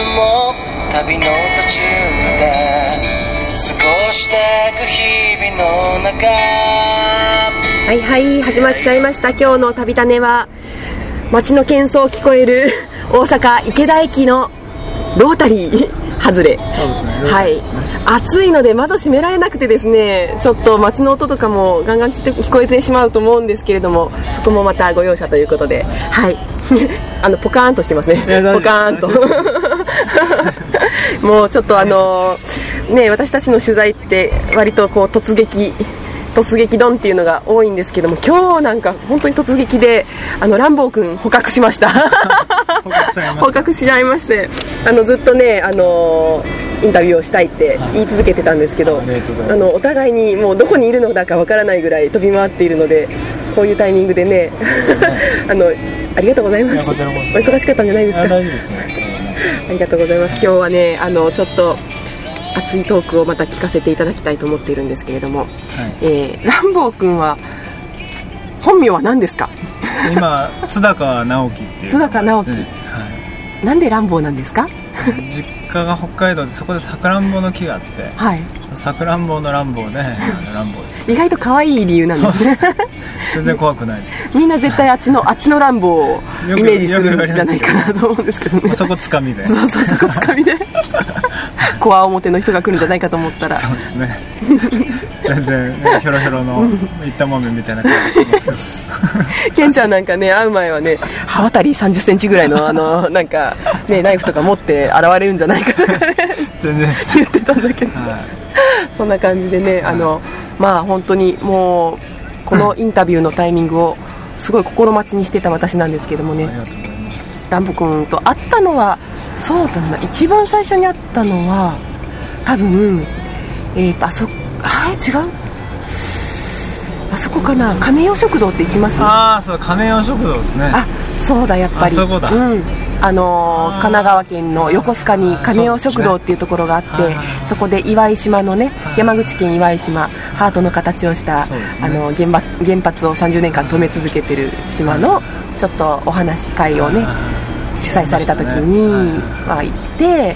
も旅の途中で過ごしていく日々の中。 はいはい、始まっちゃいました。今日の旅種は街の喧騒聞こえる大阪池田駅のロータリー外れ。はい、暑いので窓閉められなくてですね、ちょっと街の音とかもガンガン聞こえてしまうと思うんですけれども、そこもまたご容赦ということで、はいポカーンとしてますね。ポカーンともうちょっとね、私たちの取材って割とこう突撃ドンっていうのが多いんですけども、今日なんか本当に突撃でランボー君捕獲しました捕獲しちゃいまして、ずっとねインタビューをしたいって言い続けてたんですけど、お互いにもうどこにいるのだかわからないぐらい飛び回っているので、こういうタイミングでねありがとうございます。お忙しかったんじゃないですか。大丈夫ですね。ありがとうございます。今日はねちょっと熱いトークをまた聞かせていただきたいと思っているんですけれども、はい、ランボー君は本名は何ですか？ 今津高直樹っていう。 津高直樹、はい、なんでランボーなんですか？ 実家が北海道で、そこでさくらんぼの木があって、はい、さくらんぼのランボーでランボーです。 意外と可愛い理由なんですね。 全然怖くないです。 みんな絶対あっちのランボーをイメージするんじゃないかなと思うんですけどね。 そこつかみで。 そうそこつかみでコア表の人が来るんじゃないかと思ったら。 そうですね。全然ヒョロヒョロのいったもめみたいな感じですけど。 ケンちゃんなんかね、会う前はね、刃渡り30センチぐらいのなんかね、ナイフとか持って現れるんじゃないかとかね全然言ってたんだけど、はい、そんな感じでね、まあ本当にもうこのインタビューのタイミングをすごい心待ちにしてた私なんですけどもね、ランボ君と会ったのは、そうだな、一番最初に会ったのは多分違う、あそこかな、金代食堂って行きます？ ああ、そう、金代食堂ですね。 あ、そうだ、やっぱり。 あそこだ。 神奈川県の横須賀に金代食堂っていうところがあって、そこで岩井島のね、山口県岩井島、ハートの形をした、原発を30年間止め続けてる島のちょっとお話会をね、主催された時に行って、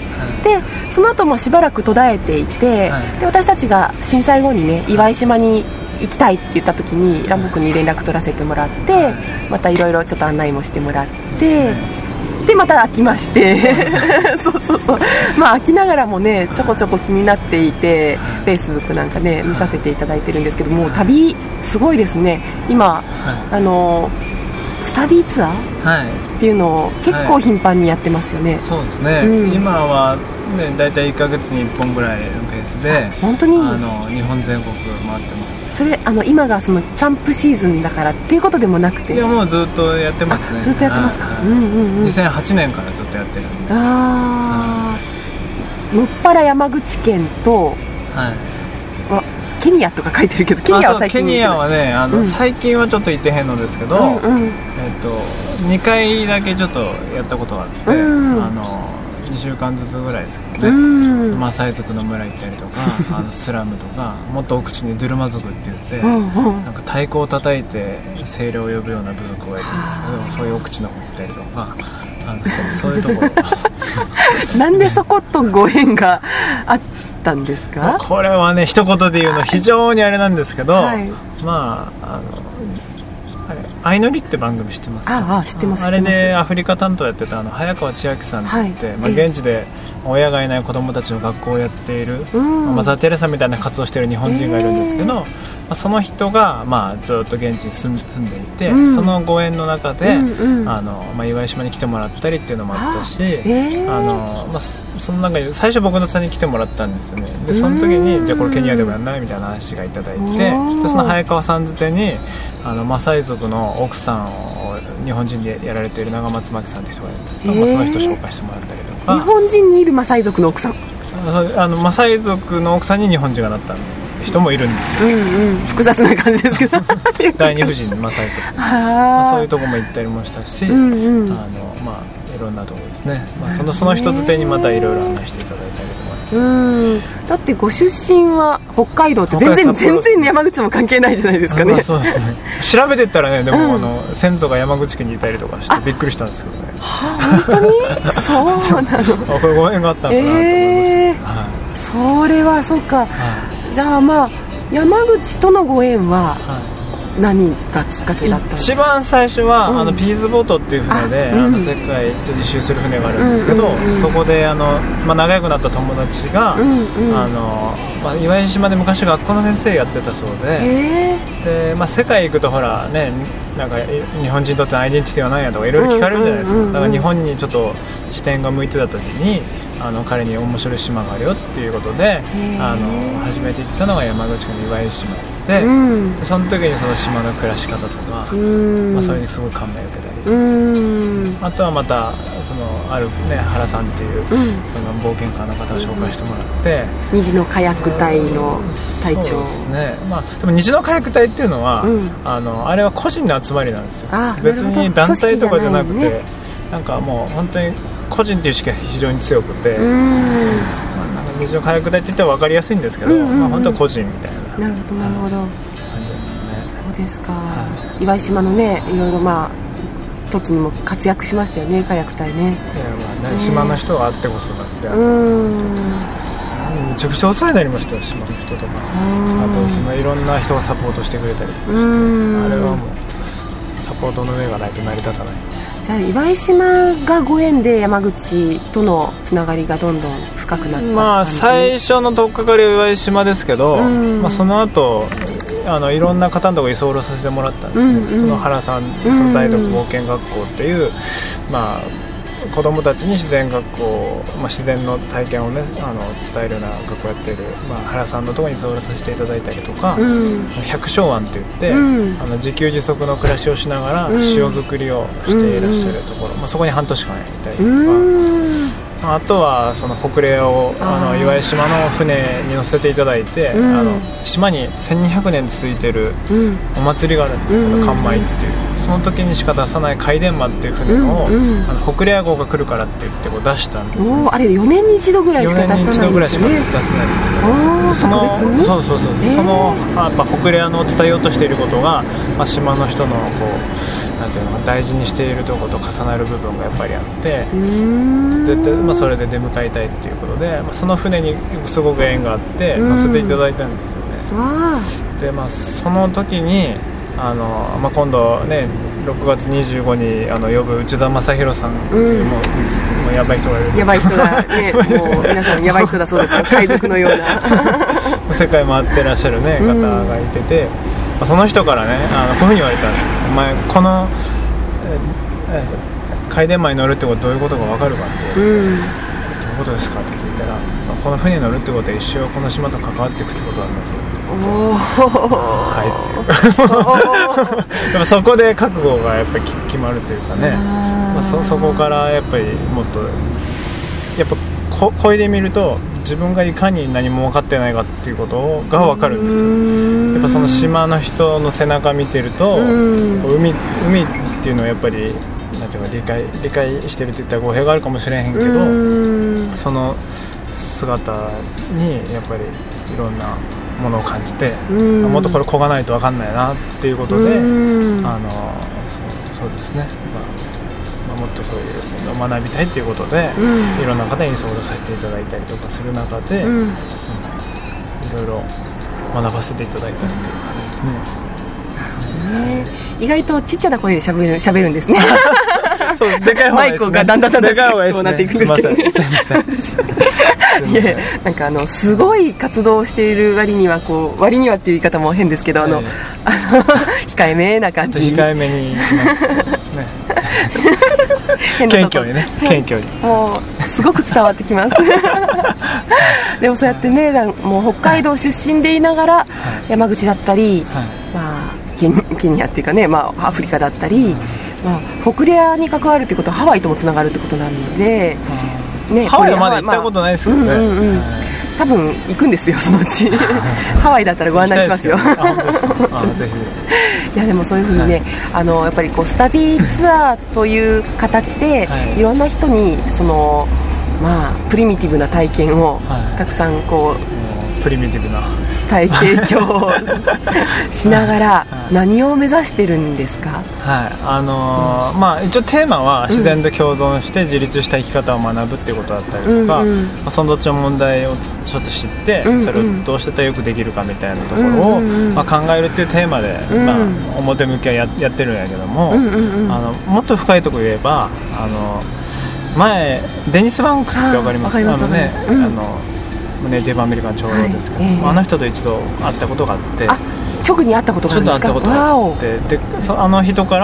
でその後しばらく途絶えていて、で私たちが震災後にね、岩井島に行きたいって言った時にランボー君に連絡取らせてもらって、またいろいろちょっと案内もしてもらって、でまた飽きましてそうまあ飽きながらもね、ちょこちょこ気になっていて、Facebook なんかね見させていただいてるんですけども、旅すごいですね今、スタディツアーっていうのを結構頻繁にやってますよね。 そうですね、今はね、だいたい1ヶ月に1本ぐらいのペースで本当に日本全国回ってます。 それ今がそのキャンプシーズンだからっていうことでもなくて、 いや、もうずっとやってますね。 ずっとやってますか。 2008年からずっとやってるんで。 もっぱら山口県と、ケニアとか書いてるけど、ケニアは最近ケニアはね、最近はちょっと行ってへんのですけど、2回だけちょっとやったことがあって、2週間ずつぐらいですけどね、マサイ族の村行ったりとかスラムとか、もっと奥地にドゥルマ族って言って、なんか太鼓を叩いて精霊を呼ぶような部族がいるんですけど、そういう奥地の方行ったりとか、そういうところなんでそことご縁があったんですか？ これはね、一言で言うの非常にあれなんですけど、まあ相乗りって番組知ってますか？ 知ってます。 あれでアフリカ担当やってた早川千秋さんって言って、現地で親がいない子供たちの学校をやっている、マザー・テレサみたいな活動をしている日本人がいるんですけど、その人が、ずっと現地に住んでいて、そのご縁の中で、岩井島に来てもらったりっていうのもあったし、その中で最初僕の家に来てもらったんですよね。でその時に、じゃあこれケニアでもやんないみたいな話がいただいて、でその早川さんづてにマサイ族の奥さんを日本人でやられている長松真紀さんって人がいるんですけど、その人紹介してもらったりとか。 日本人にいるマサイ族の奥さん、 マサイ族の奥さんに日本人がなった人もいるんですよ。 複雑な感じですけど第二夫人マサイ族、そういうとこも行ったりもしたし、やっろんなところですね、その一つ手にまたいろいろ案内していただいたりとか。 だってご出身は北海道って全然山口とも関係ないじゃないですかね。 そうですね。調べてったらね、でも、先祖が山口県にいたりとかしてびっくりしたんですけどね。 本当にそうなの。 これご縁があったのかなと思いました、 それはそうか、じゃあ山口とのご縁は、何がきっかけだったんですか？ 一番最初は、ピーズボートっていう船で、世界一周する船があるんですけど、そこで仲良くなった友達が、岩井島で昔学校の先生やってたそうで、世界行くとほらね、なんか日本人にとってのアイデンティティは何やとかいろいろ聞かれるじゃないですか。だから日本にちょっと視点が向いてた時に、彼に面白い島があるよっていうことで、初めて行ったのが山口県の岩井島で、その時にその島の暮らし方とか、それにすごい感銘を受けたり、あとはまたあるね、原さんっていう、その冒険家の方を紹介してもらって、 虹のカヤック隊の隊長。そうですね。でも虹のカヤック隊っていうのは、あれは個人の集まりなんですよ。別に団体とかじゃなくて、なんかもう本当に個人っていう意識が非常に強くて、虹のカヤック隊って言ったら分かりやすいんですけど、本当は個人みたいな。 なるほどなるほど。 感じですよね。 そうですか。岩井島のね、いろいろ時にも活躍しましたよね、カヤック隊ね。 島の人があってこそだって、めちゃくちゃお世話になりましたよ、島の人とか。あといろんな人がサポートしてくれたりとかして、あれはもうサポートの上がないと成り立たない。 じゃあ岩井島がご縁で山口とのつながりがどんどん深くなった感じ？ 最初の取っかかりは岩井島ですけど、その後いろんな方のところに居候させてもらったんですね。その原さん、その大学冒険学校っていう、子供たちに自然学校、自然の体験をね、伝えるような学校やってる、原さんのところに居候させていただいたりとか、百姓庵って言って、自給自足の暮らしをしながら塩作りをしていらっしゃるところ、そこに半年間いたりとか、あとはその北嶺を岩井島の船に乗せていただいて、島に1200年続いてるお祭りがあるんですけど、関米っていう、その時にしか出さない海電馬っていう船を、北嶺号が来るからって言って出したんですよ。 あれ4年に一度ぐらいしか出さないんですね。4年に一度ぐらいしか出せないんですけど、その北嶺の伝えようとしていることが、島の人のなんていうのか大事にしているところと重なる部分がやっぱりあって、絶対それで出迎えたいっていうことで、その船にすごく縁があって乗せていただいたんですよね。でその時に今度ね6月25に呼ぶ内田正宏さんっていう、もうやばい人がいるんです。 やばい人だね。もう皆さんやばい人だそうですよ。海賊のような世界回ってらっしゃる、ね、方がいてて、その人からねこういうふうに言われたんです。お前この海電馬に乗るってことどういうことか分かるかって、どういうことですかって聞いたら、この船に乗るってことは一生この島と関わっていくってことなんですよって。はいっていうやっぱそこで覚悟がやっぱり決まるというかね、そこからやっぱりもっとやっぱ声で見ると自分がいかに何も分かってないかっていうことが分かるんですよ。やっぱその島の人の背中見てると、海っていうのはやっぱりなんていうか理解してるって言ったら語弊があるかもしれへんけど、その姿にやっぱりいろんなものを感じて、もっとこれこがないと分かんないなっていうことで、そうですね、もっとそういうのを学びたいということで、いろんな方に相談させていただいたりとかする中で、いろいろ学ばせていただいたっていう感じですね。 意外とちっちゃな声で喋るんですね。 そうでかい方がいいですね。マイクがだんだん近くなっていくんですけどね。いやなんかすごい活動をしている割にはっていう言い方も変ですけど、控えめな感じ。 控えめに謙虚にね、謙虚に。 もうすごく伝わってきます。でもそうやってね、もう北海道出身でいながら山口だったり、ケニアっていうかね、アフリカだったり、北レアに関わるってことはハワイともつながるってことなので、 ハワイはまだ行ったことないですけどね。 多分行くんですよそのうちハワイだったらご案内しますよ。 あ、本当ですか。ぜひ。いやでもそういうふうにね、はい、やっぱりこうスタディーツアーという形で、はい、いろんな人にプリミティブな体験をたくさんこう、 プリミティブな提供をしながら何を目指してるんですか？ はい、一応テーマは自然と共存して自立した生き方を学ぶっていうことだったりとか、そのどっちの問題をちょっと知って、それをどうしてたらよくできるかみたいなところを、考えるっていうテーマで、表向きはやってるんやけども、もっと深いところ言えば前デニス・バンクスって分かりますか？ネイティブアメリカン長老ですけど、あの人と一度会ったことがあって、 直に会ったことがあるんですか？ ちょっと会ったことがあって、であの人から、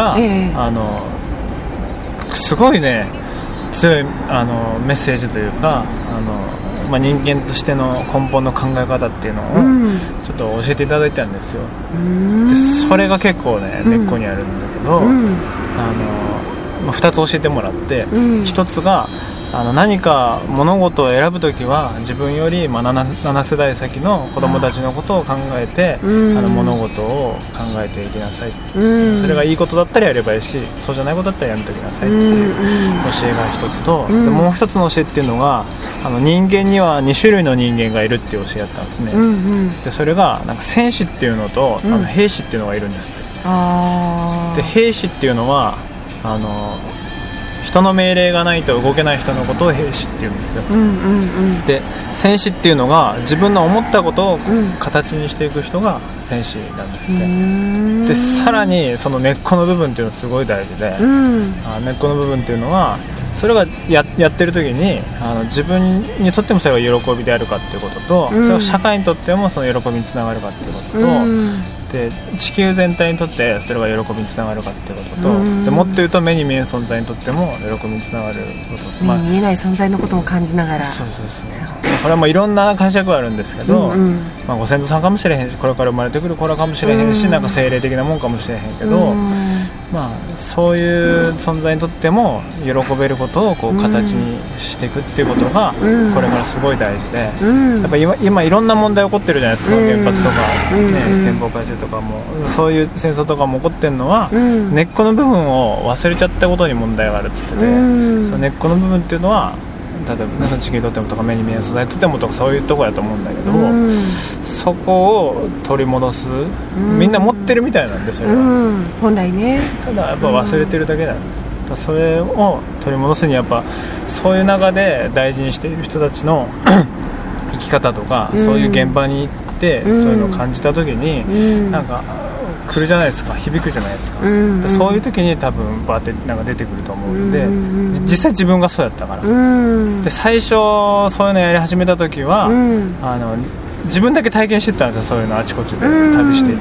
すごいね強いメッセージというか人間としての根本の考え方っていうのをちょっと教えていただいたんですよ。でそれが結構ね根っこにあるんだけど、2つ教えてもらって、1つが何か物事を選ぶときは自分より7世代先の子供たちのことを考えて物事を考えていきなさい、それがいいことだったらやればいいし、そうじゃないことだったらやめておきなさいっていう教えが1つと、でもう1つの教えっていうのが人間には2種類の人間がいるっていう教えだったんですね。でそれがなんか戦士っていうのと兵士っていうのがいるんですって。で兵士っていうのは人の命令がないと動けない人のことを兵士って言うんですよ。で戦士っていうのが自分の思ったことを形にしていく人が戦士なんですね。でさらにその根っこの部分っていうのはすごい大事で、根っこの部分っていうのはそれが やってる時に自分にとってもそれが喜びであるかっていうことと、それが社会にとってもその喜びにつながるかっていうことと、で地球全体にとってそれが喜びにつながるかっていうことと、でもっと言うと目に見える存在にとっても喜びにつながることと、 目に見えない存在のことも感じながら、 そうですね。これはもういろんな解釈があるんですけど、ご先祖さんかもしれへんし、これから生まれてくる子らかもしれへんし、なんか精霊的なもんかもしれへんけど、そういう存在にとっても喜べることをこう形にしていくっていうことがこれからすごい大事で、やっぱ今いろんな問題起こってるじゃないですか。原発とか、憲法改正とかもそういう戦争とかも起こってるのは、根っこの部分を忘れちゃったことに問題があるって言ってて、その根っこの部分っていうのは例えば、ね、その地球にとってもとか目に見える素材にとってもとかそういうところだと思うんだけど、そこを取り戻す、みんな持ってるみたいなんですよ、 本来ね。ただやっぱ忘れてるだけなんです。だそれを取り戻すにやっぱそういう中で大事にしている人たちの生き方とか、そういう現場に行ってそういうのを感じた時に、なんか来るじゃないですか、響くじゃないですか、そういう時に多分バーってなんか出てくると思うんで、実際自分がそうやったから、で最初そういうのやり始めた時は、自分だけ体験してたんですよ。そういうのあちこちで旅していって、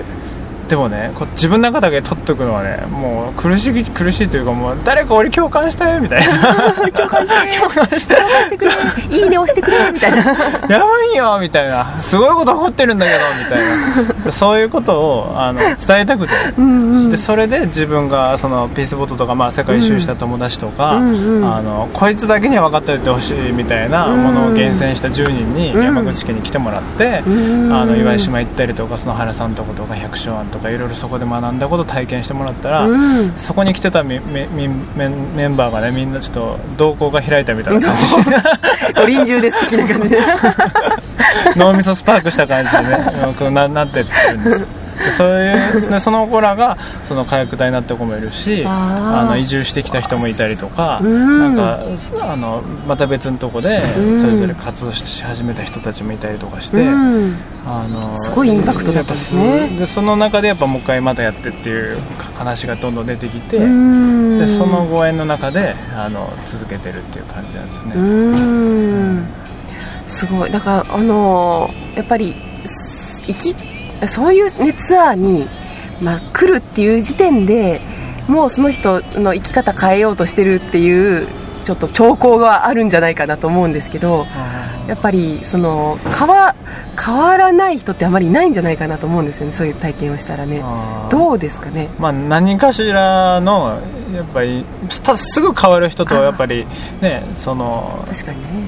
でもね自分の中だけ取っとくのはね、もう苦しいというか、もう誰か俺共感したよみたいな共感してくれいいね押してくれみたいなやばいよみたいな、すごいこと起こってるんだけどみたいなそういうことを伝えたくて、でそれで自分がそのピースボートとか、世界一周した友達とか、こいつだけには分かっておいてほしいみたいなものを厳選した10人に山口県に来てもらって、岩井島行ったりとか、その原さんとことか百姓庵とかいろいろそこで学んだことを体験してもらったら、そこに来てたメンバーがね、みんなちょっと瞳孔が開いたみたいな感じで臨終で好きな感じで脳みそスパークした感じでねなってってるんです。そういうその子らがその火薬隊になった子もいるし、移住してきた人もいたりとか、なんかまた別のとこでそれぞれ活動し始めた人たちもいたりとかして、 すごいインパクトだったんですね。 でその中でやっぱもう一回またやってっていう話がどんどん出てきて、でそのご縁の中で続けてるっていう感じなんですね。 すごい。だからやっぱりそういう、ツアーに、来るっていう時点でもうその人の生き方変えようとしてるっていうちょっと兆候があるんじゃないかなと思うんですけど、やっぱりその変わらない人ってあまりいないんじゃないかなと思うんですよね。そういう体験をしたらね。どうですかね。 何かしらのやっぱりすぐ変わる人とやっぱりね、 確かにね、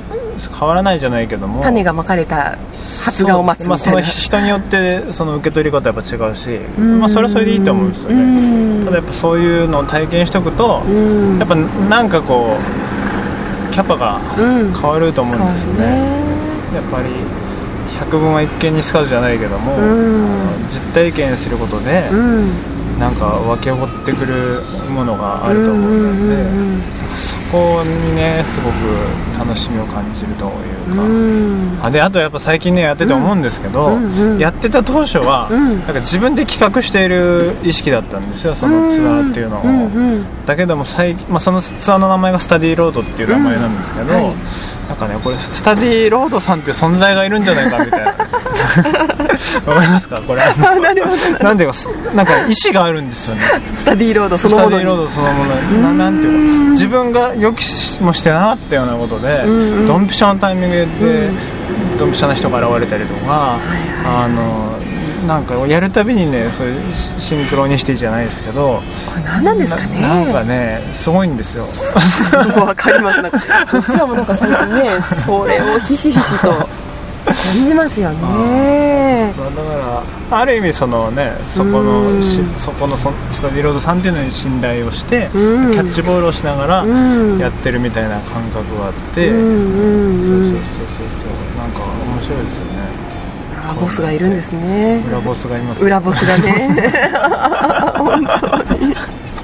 変わらないじゃないけども、 種がまかれた発芽を待つみたいな、 その人によってその受け取り方やっぱ違うし、それはそれでいいと思うんですよね。ただやっぱそういうのを体験しておくと、やっぱなんかこうキャパが変わると思うんですよね。やっぱり百聞は一見にしかずじゃないけども、実体験することで、なんか湧き起こってくるものがあると思うので、そこにねすごく楽しみを感じるというか、であとやっぱ最近ねやってて思うんですけど、やってた当初は、なんか自分で企画している意識だったんですよ、そのツアーっていうのを。だけどもそのツアーの名前がスタディロードっていう名前なんですけど、なんかねこれスタディロードさんっていう存在がいるんじゃないかみたいなわかりますかこれなんていうかなんか意思があるんですよね、 スタディロードそのものに。 スタディロードそのものになんていうか、自分が予期もしてなかったようなことで、ドンピシャのタイミングで、ドンピシャな人が現れたりとか、なんかやるたびにねそういうシンクロニシティじゃないですけど、 これ何なんですかね。 なんかねすごいんですよ。 わかります。なんかこちらもなんか最近ねそれをひしひしと感じますよね。 だからある意味そのねそこのスタディロードさんっていうのに信頼をして、キャッチボールをしながらやってるみたいな感覚があって、そうなんか面白いですよね。 裏ボスがいるんですね。 裏ボスがいます。 裏ボスがね本当に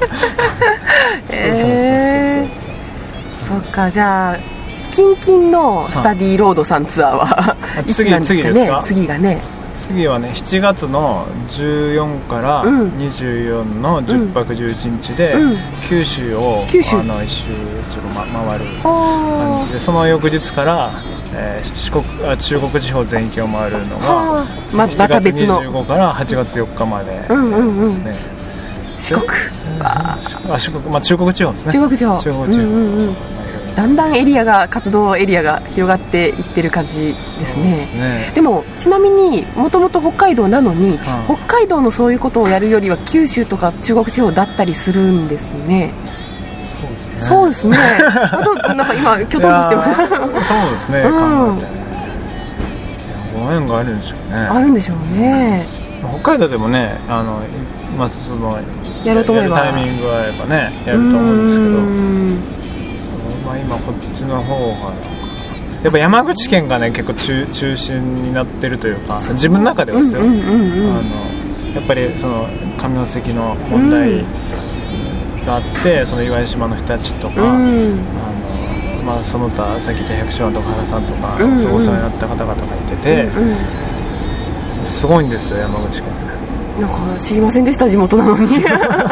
そっか。じゃあキンキンのスタディロードさんツアーはいつなんですかね。次がね、 次はね7月の14から24の10泊11日で、九州を一周ちょっと回る感じで、その翌日から、中国地方全域を回るのが7月25から8月4日までですね。 四国、 中国地方ですね。 中国地方、だんだん活動エリアが広がっていってる感じですね。でもちなみにもともと北海道なのに、北海道のそういうことをやるよりは九州とか中国地方だったりするんですね。そうですね。あとなんか今きょとんとしてます。 そうですね。考えてご縁があるんでしょうね。あるんでしょうね。 北海道でもねそのやるタイミングはやっぱねやると思うんですけど。今こっちの方がやっぱ山口県がね結構中心になってるというか、自分の中ではですよ、やっぱりその上関の問題があって、その岩井島の人たちとか、その他さっき言った百姓とか原さんとか、お世話になった方々がいてて、すごいんですよ山口県。 なんか知りませんでした、地元なのに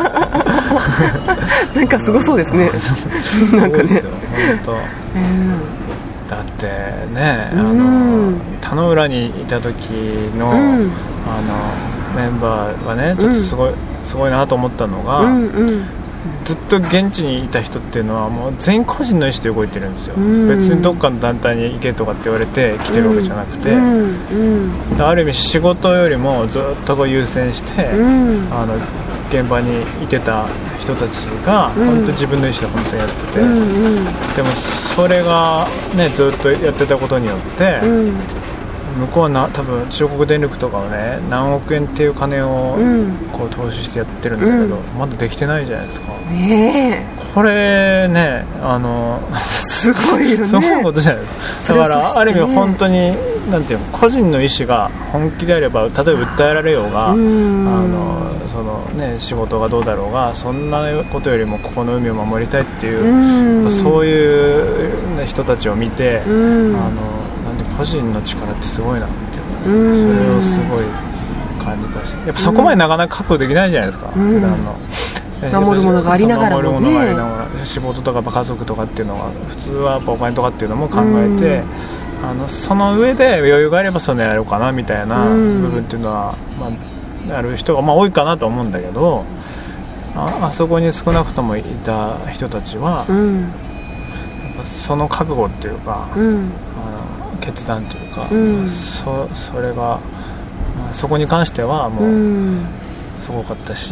なんかすごそうですねなんかね本当、だってね田野浦にいた時の、メンバーがねちょっとすごいなと思ったのが、ずっと現地にいた人っていうのはもう全員個人の意思で動いてるんですよ。別にどっかの団体に行けとかって言われて来てるわけじゃなくて、ある意味仕事よりもずっと優先して、現場にいてた人たちが本当自分の意思で本当にやってて、でもそれがねずっとやってたことによって、向こうは多分中国電力とかはね何億円っていう金をこう投資してやってるんだけど、まだできてないじゃないですか。これねすごいよね。 そういうことじゃないですか。だからある意味本当になんていうの、個人の意思が本気であれば、例えば訴えられようが、そのね仕事がどうだろうが、そんなことよりもここの海を守りたいっていう、そういう、ね、人たちを見て、なんで個人の力ってすごいなっていう、それをすごい感じたし、やっぱそこまでなかなか確保できないじゃないですか、普段の。 守るものがありながらもね、 仕事とか家族とかっていうのは普通はやっぱお金とかっていうのも考えて、その上で余裕があればそのやろうかなみたいな部分っていうのは、ある人が多いかなと思うんだけど、あそこに少なくともいた人たちは、やっぱその覚悟っていうか、決断というか、それがそこに関してはもうすごかったし、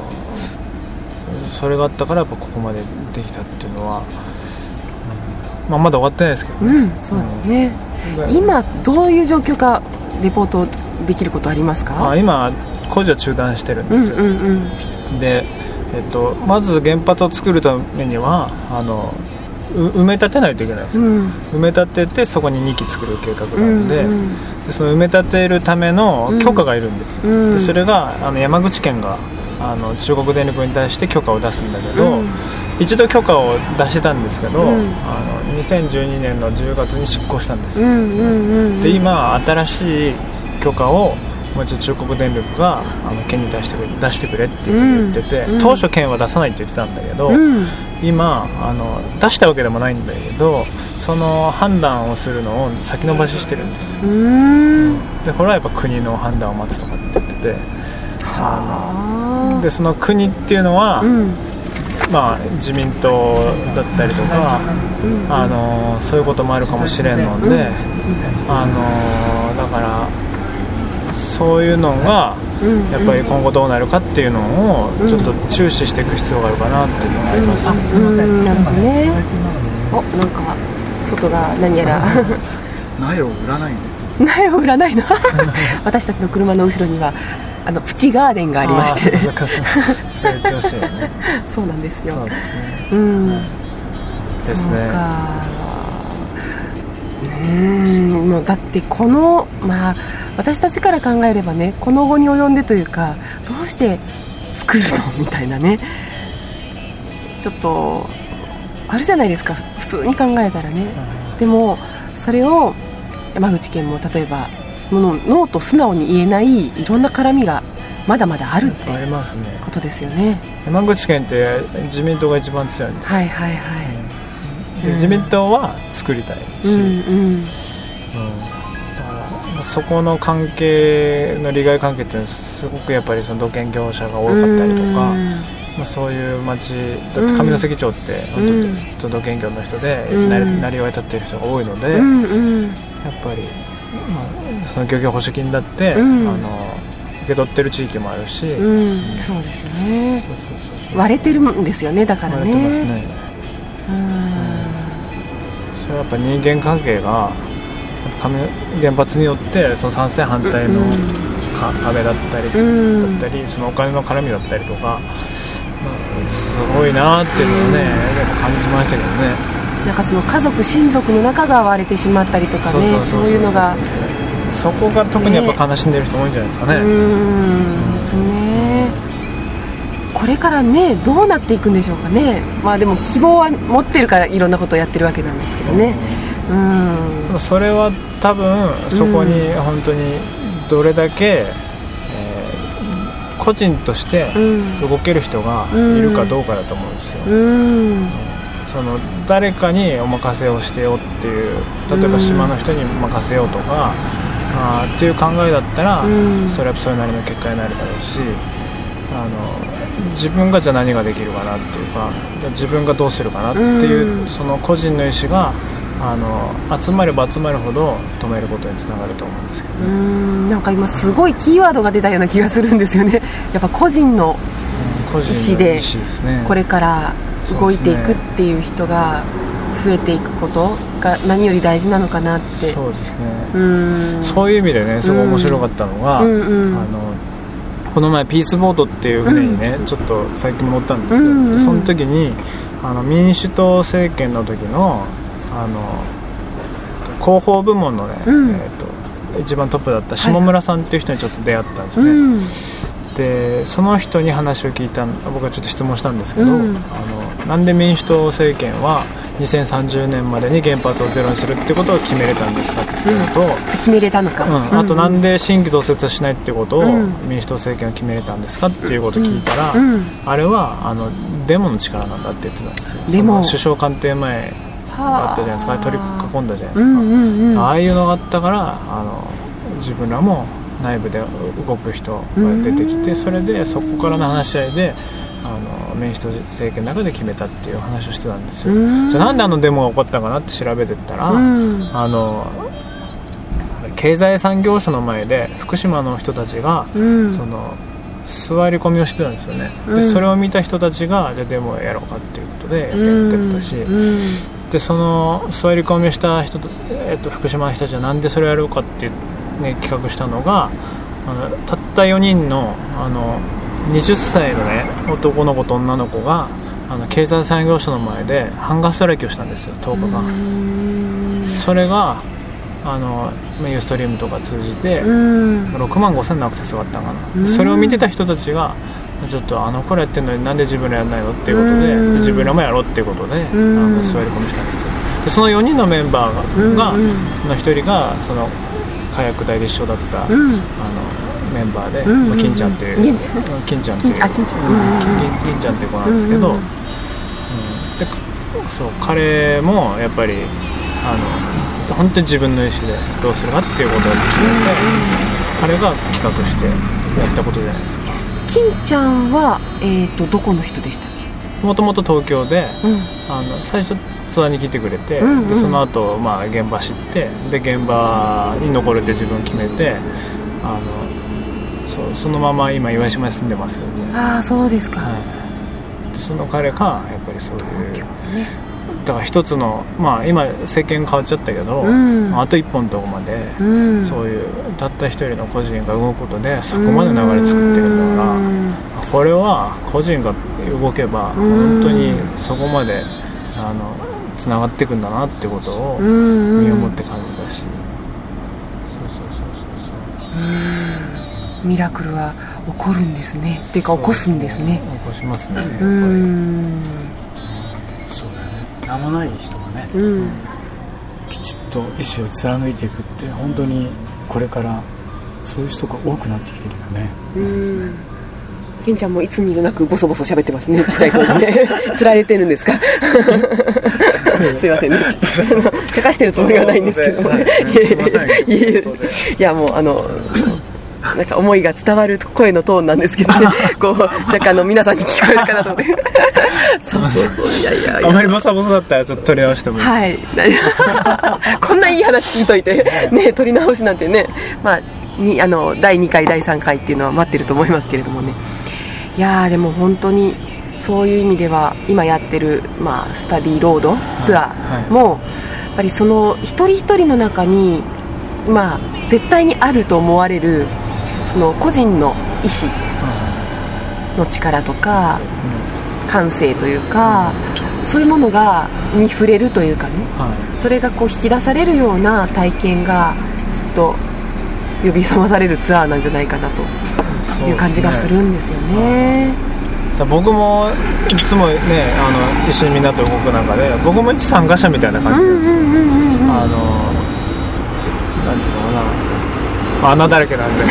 それがあったからやっぱここまでできたっていうのは、 まだ終わってないですけどね、 そうだね、今どういう状況かレポートできることありますか？ 今工事は中断してるんですよ、で、まず原発を作るためには埋め立てないといけないです、埋め立ててそこに2基作る計画があるので、でその埋め立てるための許可がいるんですよ、でそれが山口県が中国電力に対して許可を出すんだけど、一度許可を出してたんですけど、2012年の10月に執行したんですよ、で今新しい許可をもう一度中国電力が県に対して出してくれっていうふうに言ってて、当初県は出さないって言ってたんだけど、今出したわけでもないんだけど、その判断をするのを先延ばししてるんですよ、でこれはやっぱ国の判断を待つとかって言ってて、でその国っていうのは、自民党だったりとか、そういうこともあるかもしれんので、だからそういうのがやっぱり今後どうなるかっていうのをちょっと注視していく必要があるかなっていうのがあります。 すいません。なるほどね。なんか外が何やら苗を売らないの。苗を売らないの。私たちの車の後ろにはプチガーデンがありまして。 そう言ってほしいよね。 そうなんですよ。 そうですね。ですね。 もうだってこの私たちから考えればね、この後に及んでというか、どうして作るのみたいなね、ちょっとあるじゃないですか、普通に考えたらね、でもそれを山口県も例えばノーと素直に言えないいろんな絡みがまだまだあるってことですよね。 山口県って自民党が一番強いんです。 はいはいはい、 で自民党は作りたいし、だからそこの関係の利害関係ってすごくやっぱりその土建業者が多かったりとか、そういう町だって上関町って本当土建業の人でなりわい立っている人が多いので、やっぱり、その漁業保守金だって、受け取ってる地域もあるし、 そうですね、割れてるんですよね、だからね。 割れてますね。それはやっぱ人間関係が原発によってその賛成反対の壁だったり、そのお金の絡みだったりとか、すごいなっていうのをね、やっぱ感じましたけどね。 なんかその家族親族の仲が割れてしまったりとかね、そういうのが、 そこが特にやっぱ悲しんでる人多いんじゃないですかね。 これからね、どうなっていくんでしょうかね。でも希望は持ってるからいろんなことをやってるわけなんですけどね。 それは多分そこに本当にどれだけ、個人として動ける人がいるかどうかだと思うんですよ。その誰かにお任せをしてよっていう、例えば島の人に任せようとかっていう考えだったら、それはそれなりの結果になるだろうし、自分がじゃあ何ができるかなっていうか、自分がどうするかなっていう、その個人の意思が集まれば集まるほど止めることにつながると思うんですけどね。 なんか今すごいキーワードが出たような気がするんですよね。やっぱ個人の意思でこれから動いていくっていう人が増えていくことが何より大事なのかなって。 そうですね。そういう意味でね、すごい面白かったのが、この前ピースボートっていう船にね、ちょっと最近乗ったんですよ。その時に民主党政権の時の広報部門のね、一番トップだった下村さんっていう人にちょっと出会ったんですね。でその人に話を聞いた、僕はちょっと質問したんですけど、なんで民主党政権は2030年までに原発をゼロにするってことを決めれたんですかっていうのと、 決めれたのか、 あとなんで新規増設しないってことを民主党政権は決めれたんですかっていうことを聞いたら、あれはデモの力なんだって言ってたんですよ。 デモ、 首相官邸前あったじゃないですか、取り囲んだじゃないですか、ああいうのがあったから自分らも内部で動く人が出てきて、それでそこからの話し合いで民主党政権の中で決めたっていう話をしてたんですよ。じゃあなんでデモが起こったかなって調べてったら、経済産業省の前で福島の人たちが、その座り込みをしてたんですよね。でそれを見た人たちがじゃあデモをやろうかっていうことでやってたし、 でその座り込みした人と、福島の人たちはなんでそれをやろうかって、ね、企画したのがたった4人の20歳のね男の子と女の子が経済産業省の前でハンガーストライキをしたんですよ、10日間。それがユーストリームとか通じて6万5千のアクセスがあったのかな。それを見てた人たちがちょっとこれやってんのになんで自分らやんないのっていうことで、自分らもやろうっていうことで座り込みしたんですよ。でその4人のメンバーの1人がその火薬隊で一緒だった、メンバーで、金ちゃんっていう金ちゃんっていう子なんですけど、でそう彼もやっぱり本当に自分の意思でどうするかっていうことを決めて、彼が企画してやったことじゃないですか。 金ちゃんは、どこの人でしたっけ？ もともと東京で、最初ツアーに来てくれて、でその後、現場知って、で現場に残るって自分決めて、そのまま今岩島に住んでますよね。 ああ、そうですか。はい、 その彼がやっぱりそういうだから一つの、今政権変わっちゃったけど、あと一本のとこまで、そういうたった一人の個人が動くことでそこまで流れ作ってるんだから、これは個人が動けば本当にそこまでつながっていくんだなってことを身をもって感じたし、 ミラクルは起こるんですね。っていうか起こすんですね。 起こしますね。やっぱりそうだよね。名もない人がね、きちっと意思を貫いていくって本当にこれからそういう人が多くなってきてるよね。 ケンちゃんもいつにもなくボソボソ喋ってますね、ちっちゃい声でね。釣られてるんですか？すいませんね。茶化してるつもりはないんですけどもね。いやもうなんか思いが伝わる声のトーンなんですけどね、こう若干皆さんに聞こえるかなと思って。そういやあまりボサボサだったらちょっと取り直してもいいですか？ はい。こんないい話聞いといてね、取り直しなんてね、第2回第3回っていうのは待ってると思いますけれどもね。いやでも本当にそういう意味では今やってるスタディロードツアーも、やっぱりその一人一人の中に絶対にあると思われるその個人の意志の力とか、感性というか、そういうものに触れるというかね、それがこう引き出されるような体験がきっと呼び覚まされるツアーなんじゃないかなという感じがするんですよね。 僕もいつもね一緒にみんなと動く中で僕も一参加者みたいな感じです。なんていうのかな、穴だらけなんで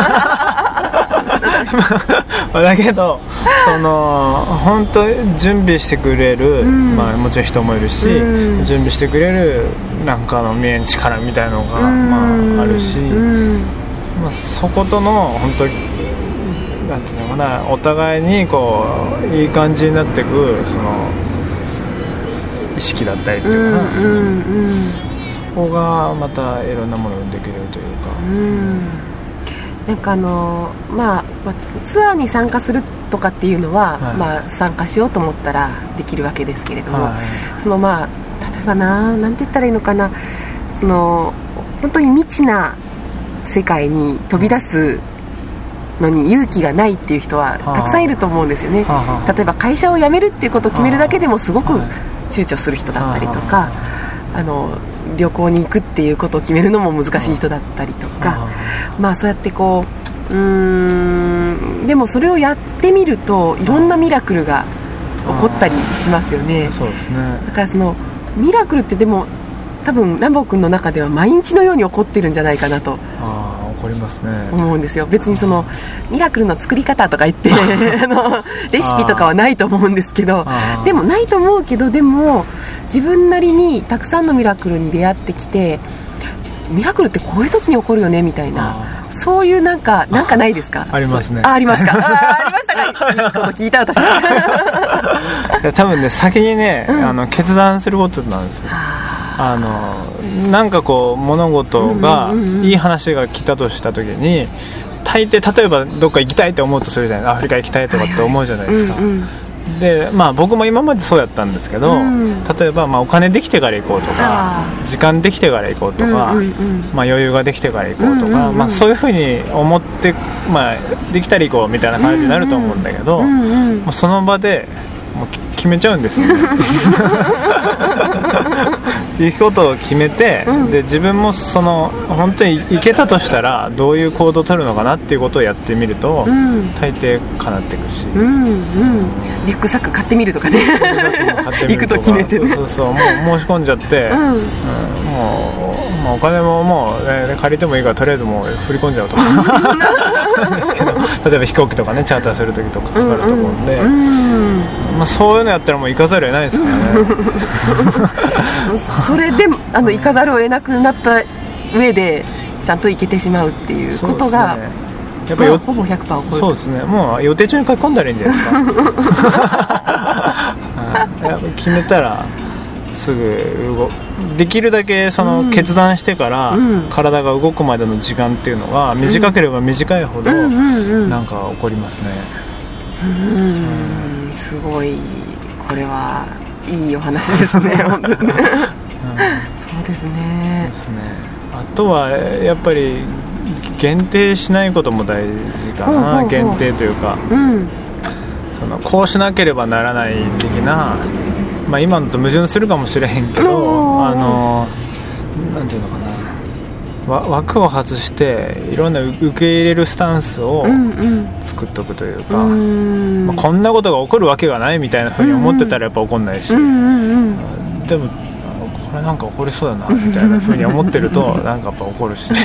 だけど本当準備してくれる、もちろん人もいるし、準備してくれるなんかの見えん力みたいなのが、あるし、そことの本当になんていうのかな、お互いにこういい感じになっていくその意識だったりっていうかな、そこがまたいろんなものを生んでくれるというか、 なんかツアーに参加するとかっていうのは、参加しようと思ったらできるわけですけれども、例えばなんて言ったらいいのかな、本当に未知な世界に飛び出すのに勇気がないっていう人はたくさんいると思うんですよね。例えば会社を辞めるっていうことを決めるだけでもすごく躊躇する人だったりとか、旅行に行くっていうことを決めるのも難しい人だったりとか、そうやってこうでもそれをやってみるといろんなミラクルが起こったりしますよね。 そうですね。 だからそのミラクルってでも多分ランボー君の中では毎日のように起こってるんじゃないかなと起こりますね、 思うんですよ。別にそのミラクルの作り方とか言ってレシピとかはないと思うんですけど、でもないと思うけど、でも自分なりにたくさんのミラクルに出会ってきて、ミラクルってこういう時に起こるよねみたいな、そういうなんかないですか？ ありますね。 ありますか？ありましたか？いいこと聞いた私。 多分ね、先にね、決断することなんですよ。なんかこう物事がいい話が来たとした時に、大抵例えばどっか行きたいと思うとするじゃない、アフリカ行きたいとかって思うじゃないですか。 で僕も今までそうやったんですけど、例えばお金できてから行こうとか時間できてから行こうとか、余裕ができてから行こうとか、そういうふうに思って、できたら行こうみたいな感じになると思うんだけど、その場でもう決めちゃうんですよね行くことを決めて、で自分も本当に行けたとしたらどういう行動を取るのかなっていうことをやってみると、大抵叶っていくし、 リュックサック買ってみるとかね行くと決めてね、 そうもう申し込んじゃって、もうお金ももう、借りてもいいからとりあえずもう振り込んじゃうとかなんですけど、例えば飛行機とかねチャーターするときとかかかると思うんで、そういうのやったらもう行かざるを得ないですからねそれで行かざるを得なくなった上でちゃんと行けてしまうっていうことが、やっぱりほぼ 100% 起こる。 そうですね、もう予定中に書き込んだらいいんじゃないですかやっぱ決めたらすぐできるだけ決断してから体が動くまでの時間っていうのが短ければ短いほどなんか起こりますね。 すごい、これはいいお話ですね本当にそうですね。 あとはやっぱり限定しないことも大事かな。限定というか、こうしなければならない的な、今のと矛盾するかもしれへんけど、なんていうのかな、枠を外していろんな受け入れるスタンスを作っとくというか、こんなことが起こるわけがないみたいな風に思ってたらやっぱ起こんないし、でもこれなんか起こりそうだなみたいな風に思ってるとなんかやっぱ起こるし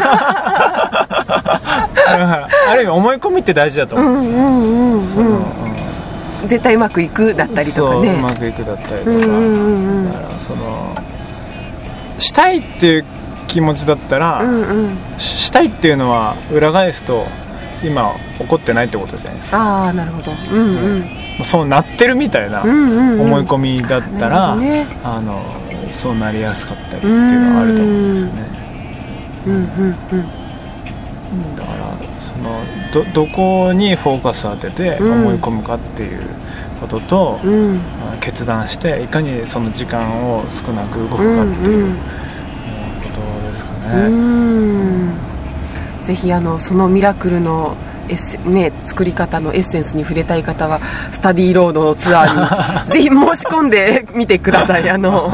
ある意味思い込みって大事だと思うんですよ。 絶対うまくいくだったりとかね、 そううまくいくだったりとか、だからしたいっていう気持ちだったら、したいっていうのは裏返すと今起こってないってことじゃないですか。 なるほど、 そうなってるみたいな思い込みだったら、そうなりやすかったりっていうのはあると思うんですよね。だからどこにフォーカスを当てて思い込むかっていうことと、決断していかにその時間を少なく動くかっていうことですかね。 ぜひそのミラクルの作り方のエッセンスに触れたい方はスタディロードのツアーにぜひ申し込んでみてください。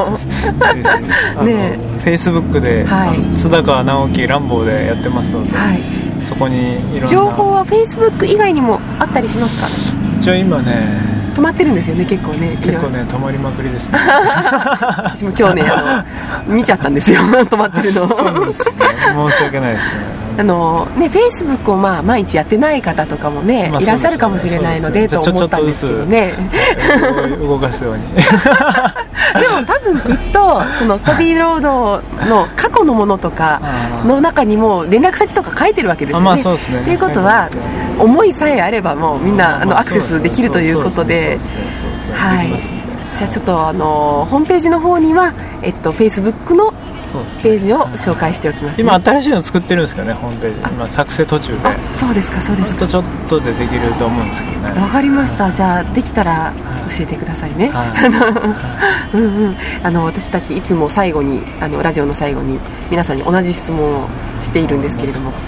Facebook で、津高直樹ランボーでやってますので、そこにいろんな情報は Facebook 以外にもあったりしますか？ 一応今ね止まってるんですよね、結構ね止まりまくりですね私も今日ね見ちゃったんですよ止まってるの。 そうですね、申し訳ないですね。 Facebook を毎日やってない方とかもね、いらっしゃるかもしれないのでと思ったんですけどね動かすようにでも多分きっとそのスタディロードの過去のものとかの中にも連絡先とか書いてるわけですよね。 そうですね。 ということは思いさえあればもうみんなアクセスできるということで、じゃあちょっとホームページの方にはFacebook のページを紹介しておきます、 今新しいの作ってるんですけどね、ホームページ今作成途中で。 そうですか、そうですか。 ちょっとでできると思うんですけどね。 わかりました。じゃあできたら教えてくださいね。私たちいつも最後にラジオの最後に皆さんに同じ質問をしているんですけれども、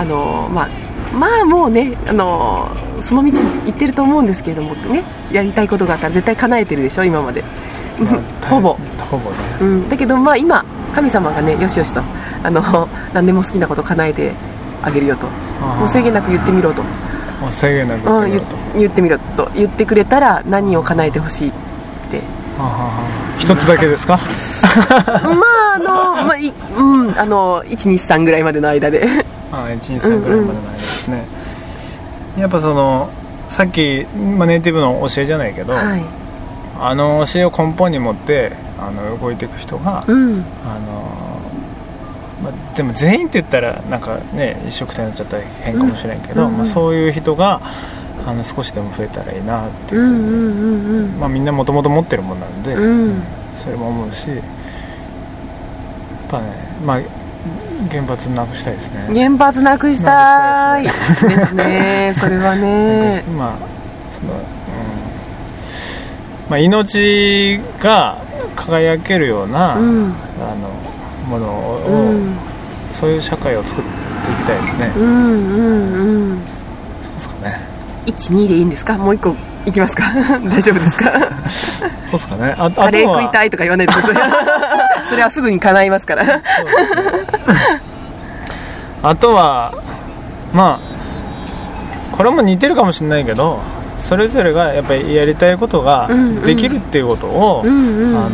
もうねその道行ってると思うんですけれどもね、やりたいことがあったら絶対叶えてるでしょ今までほぼね、だけど今神様がねよしよしと何でも好きなこと叶えてあげるよと、もう制限なく言ってみろと、 制限なく言ってみろと言ってくれたら何を叶えてほしいって。 一つだけですか 123ぐらいまでの間で 123ぐらいまでの間ですね。やっぱさっき、ネイティブの教えじゃないけど、教えを根本に持って動いていく人が、でも全員って言ったらなんかね一緒くたになっちゃったら変かもしれんけど、そういう人が少しでも増えたらいいなっていう、みんなもともと持ってるもんなんで、それも思うし、やっぱね原発なくしたいですね。 原発なくしたいですねそれはね命が輝けるような、ものを、そういう社会を作っていきたいですね。そうですかね。 1、2でいいんですか？もう1個いきますか？大丈夫ですか？ そうですかね。 カレー食いたいとか言わないでください。それはすぐに叶いますから。そうですね。 あとはこれも似てるかもしれないけど、それぞれがやっぱりやりたいことができるっていうことを、なんていうかな、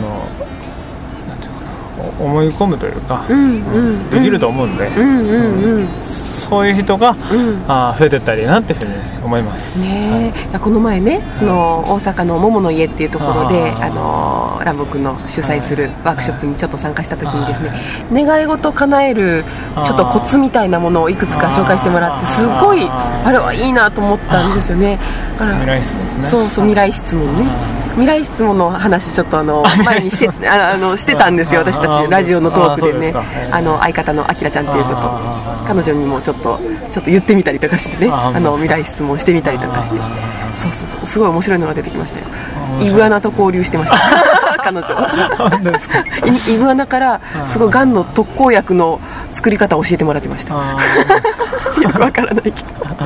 思い込むというか、できると思うんで、そういう人が、増えてったらいいなっていうふうに思いますね。この前ね、その大阪の桃の家っていうところでランボ君の主催するワークショップにちょっと参加した時にですね、願い事叶えるちょっとコツみたいなものをいくつか紹介してもらって、すごいあれはいいなと思ったんですよね。だから未来質問ですね。 そう未来質問ね。未来質問の話ちょっと前にしてたんですよ、私たちラジオのトークでね。相方のあきらちゃんっていうこと、彼女にもちょっと言ってみたりとかしてね、未来質問してみたりとかして、そうすごい面白いのが出てきましたよ。イグアナと交流してました彼女は。イグアナからすごいがんの特効薬の作り方を教えてもらってました。よくわからないけど。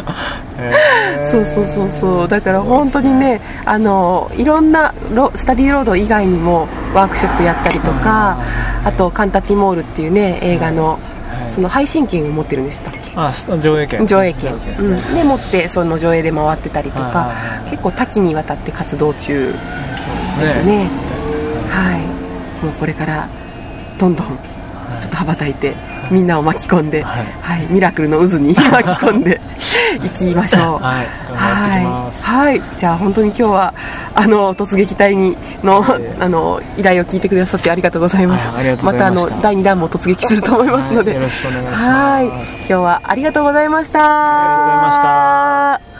そうだから本当にね、いろんなスタディロード以外にもワークショップやったりとか、あとカンタティモールっていうね映画のその配信権を持ってるんでしたっけ？上映権、で持ってその上映で回ってたりとか、結構多岐にわたって活動中ですね。もうこれからどんどんちょっと羽ばたいてみんなを巻き込んで、ミラクルの渦に巻き込んでいきましょう。頑張ってきます。じゃあ本当に今日は突撃隊の依頼を聞いてくださってありがとうございます。また第2弾も突撃すると思いますので、 よろしくお願いします。 今日はありがとうございました。 ありがとうございました。